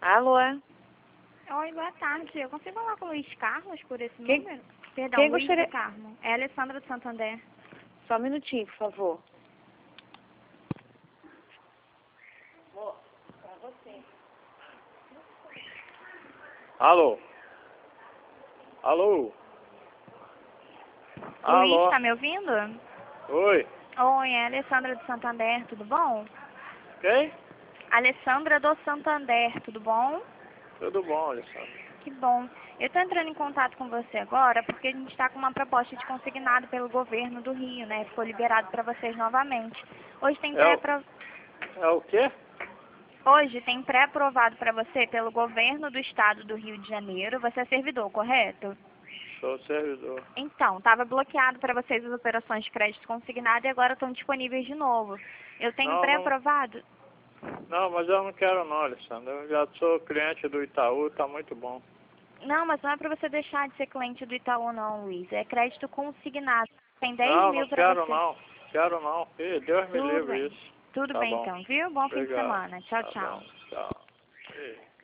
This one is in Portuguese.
Alô? Oi, boa tarde. Eu consigo falar com o Luiz Carlos por esse Quem- número? Perdão, quem Luiz gostaria- de Carmo. É a Alessandra do Santander. Só um minutinho, por favor. Alô? Alô? Luiz, Alô? tá me ouvindo? Oi? Oi, é a Alessandra do Santander, tudo bom? Quem? Alessandra do Santander, tudo bom? Tudo bom, Alessandro. Que bom. Eu tô entrando em contato com você agora porque a gente está com uma proposta de consignado pelo governo do Rio, né? Ficou liberado para vocês novamente. Hoje tem É o quê? Hoje tem pré-aprovado para você pelo governo do estado do Rio de Janeiro. Você é servidor, correto? Sou servidor. Então, estava bloqueado para vocês as operações de crédito consignado e agora estão disponíveis de novo. Eu tenho Não, pré-aprovado? Não, mas eu não quero não, Alessandro. Eu já sou cliente do Itaú, tá muito bom. Não, mas não é para você deixar de ser cliente do Itaú não, Luiz. É crédito consignado. Tem 10 Não, mil não para quero você. não. Quero não. Ih, Deus me Tudo livre bem. isso. Tudo Tá bem bom. então, viu? Bom fim de Obrigado. semana. Tchau, Tá tchau. bom. Tchau. Ih.